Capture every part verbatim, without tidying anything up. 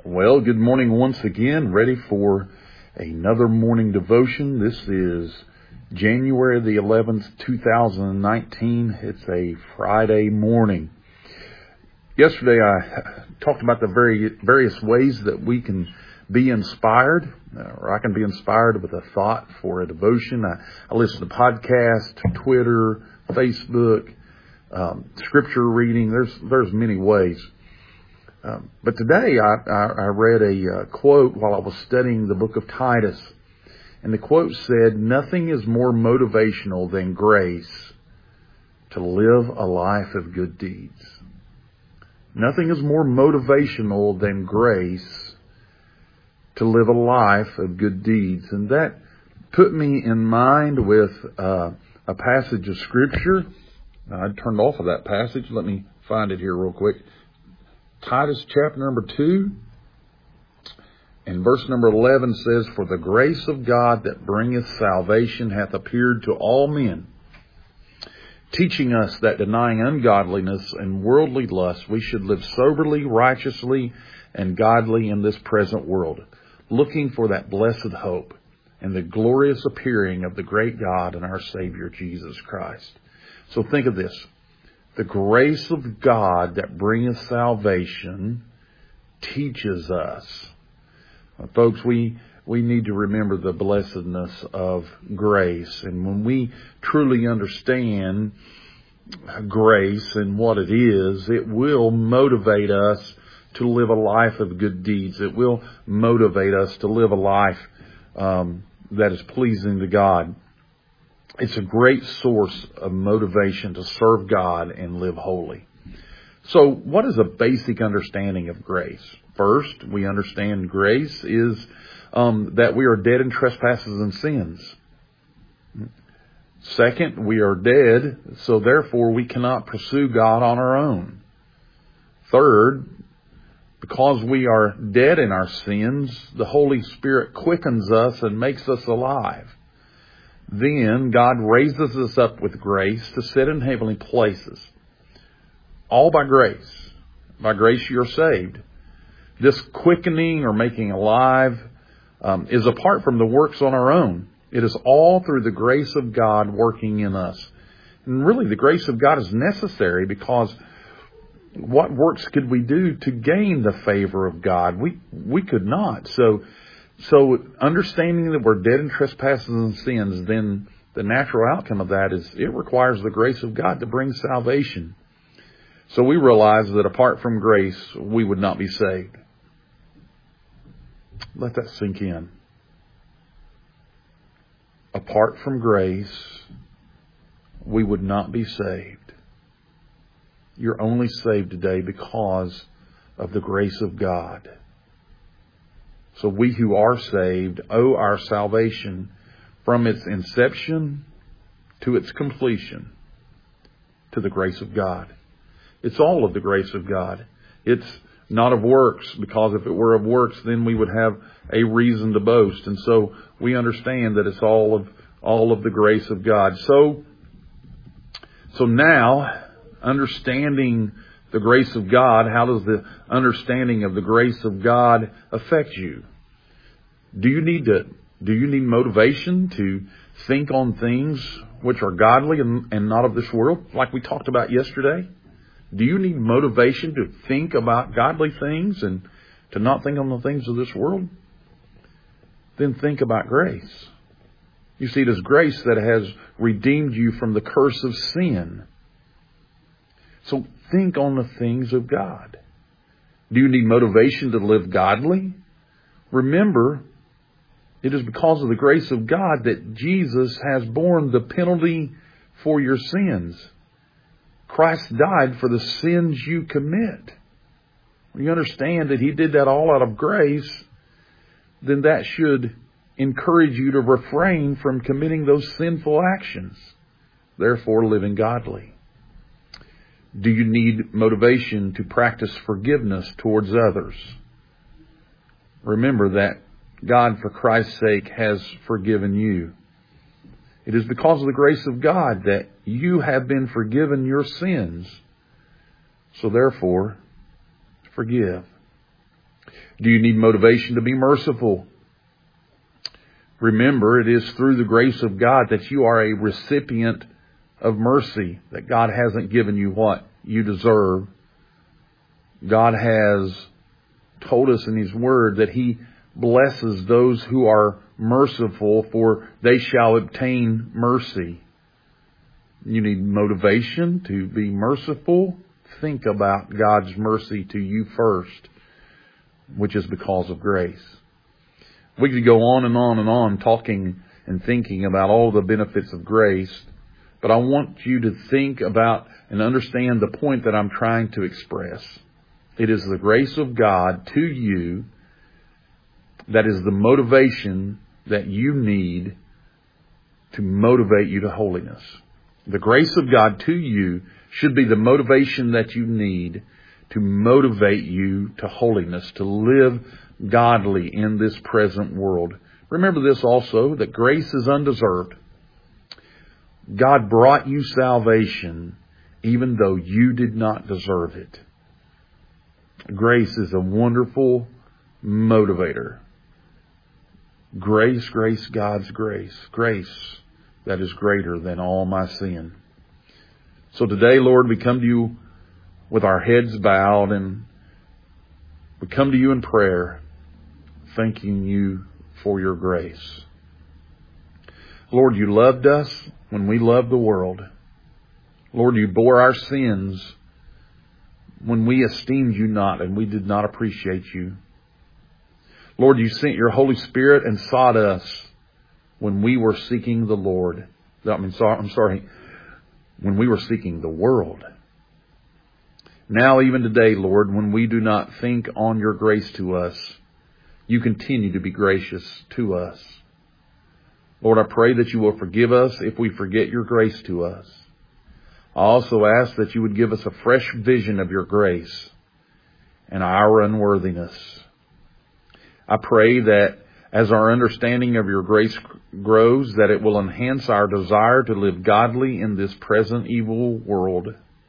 Well, good morning once again. Ready for another morning devotion. This is January the eleventh, two thousand nineteen. It's a Friday morning. Yesterday I talked about the very various ways that we can be inspired, or I can be inspired with a thought for a devotion. I, I listen to podcasts, Twitter, Facebook, um, scripture reading. There's there's many ways. Um, but today I, I, I read a uh, quote while I was studying the book of Titus. And the quote said, "Nothing is more motivational than grace to live a life of good deeds." Nothing is more motivational than grace to live a life of good deeds. And that put me in mind with uh, a passage of Scripture. Now, I turned off of that passage. Let me find it here real quick. Titus chapter number two and verse number eleven says, "For the grace of God that bringeth salvation hath appeared to all men, teaching us that denying ungodliness and worldly lust, we should live soberly, righteously, and godly in this present world, looking for that blessed hope and the glorious appearing of the great God and our Savior Jesus Christ." So think of this. The grace of God that bringeth salvation teaches us. Uh, folks, we we need to remember the blessedness of grace. And when we truly understand grace and what it is, it will motivate us to live a life of good deeds. It will motivate us to live a life um, that is pleasing to God. It's a great source of motivation to serve God and live holy. So what is a basic understanding of grace? First, we understand grace is um, that we are dead in trespasses and sins. Second, we are dead, so therefore we cannot pursue God on our own. Third, because we are dead in our sins, the Holy Spirit quickens us and makes us alive. Then God raises us up with grace to sit in heavenly places. All by grace. By grace you're saved. This quickening or making alive um, is apart from the works on our own. It is all through the grace of God working in us. And really the grace of God is necessary because what works could we do to gain the favor of God? We we could not. So So understanding that we're dead in trespasses and sins, then the natural outcome of that is it requires the grace of God to bring salvation. So we realize that apart from grace, we would not be saved. Let that sink in. Apart from grace, we would not be saved. You're only saved today because of the grace of God. So we who are saved owe our salvation from its inception to its completion to the grace of God. It's all of the grace of God. It's not of works, because if it were of works, then we would have a reason to boast. And so we understand that it's all of all of the grace of God. So, so now, understanding the grace of God, how does the understanding of the grace of God affect you? Do you need to, do you need motivation to think on things which are godly and, and not of this world, like we talked about yesterday? Do you need motivation to think about godly things and to not think on the things of this world? Then think about grace. You see, it is grace that has redeemed you from the curse of sin. So think on the things of God. Do you need motivation to live godly? Remember, it is because of the grace of God that Jesus has borne the penalty for your sins. Christ died for the sins you commit. When you understand that He did that all out of grace, then that should encourage you to refrain from committing those sinful actions, therefore living godly. Do you need motivation to practice forgiveness towards others? Remember that God, for Christ's sake, has forgiven you. It is because of the grace of God that you have been forgiven your sins. So therefore, forgive. Do you need motivation to be merciful? Remember, it is through the grace of God that you are a recipient of mercy, that God hasn't given you what you deserve. God has told us in His Word that He blesses those who are merciful, for they shall obtain mercy. You need motivation to be merciful. Think about God's mercy to you first, which is because of grace. We could go on and on and on talking and thinking about all the benefits of grace, but I want you to think about and understand the point that I'm trying to express. It is the grace of God to you that is the motivation that you need to motivate you to holiness. The grace of God to you should be the motivation that you need to motivate you to holiness, to live godly in this present world. Remember this also, that grace is undeserved. God brought you salvation even though you did not deserve it. Grace is a wonderful motivator. Grace, grace, God's grace. Grace that is greater than all my sin. So today, Lord, we come to you with our heads bowed, and we come to you in prayer, thanking you for your grace. Lord, you loved us when we loved the world. Lord, you bore our sins when we esteemed you not and we did not appreciate you. Lord, you sent your Holy Spirit and sought us when we were seeking the Lord. I mean, sorry, I'm sorry, when we were seeking the world. Now, even today, Lord, when we do not think on your grace to us, you continue to be gracious to us. Lord, I pray that you will forgive us if we forget your grace to us. I also ask that you would give us a fresh vision of your grace and our unworthiness. I pray that as our understanding of your grace grows, that it will enhance our desire to live godly in this present evil world.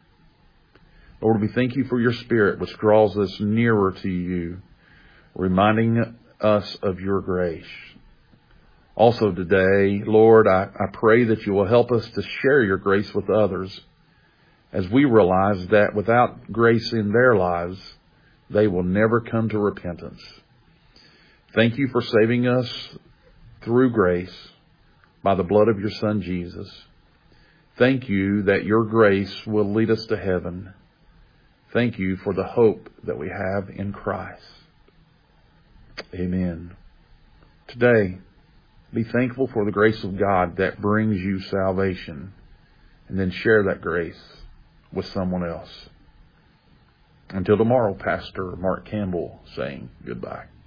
Lord, we thank you for your Spirit, which draws us nearer to you, reminding us of your grace. Also today, Lord, I, I pray that you will help us to share your grace with others, as we realize that without grace in their lives, they will never come to repentance. Thank you for saving us through grace by the blood of your Son, Jesus. Thank you that your grace will lead us to heaven. Thank you for the hope that we have in Christ. Amen. Today, be thankful for the grace of God that brings you salvation, and then share that grace with someone else. Until tomorrow, Pastor Mark Campbell saying goodbye.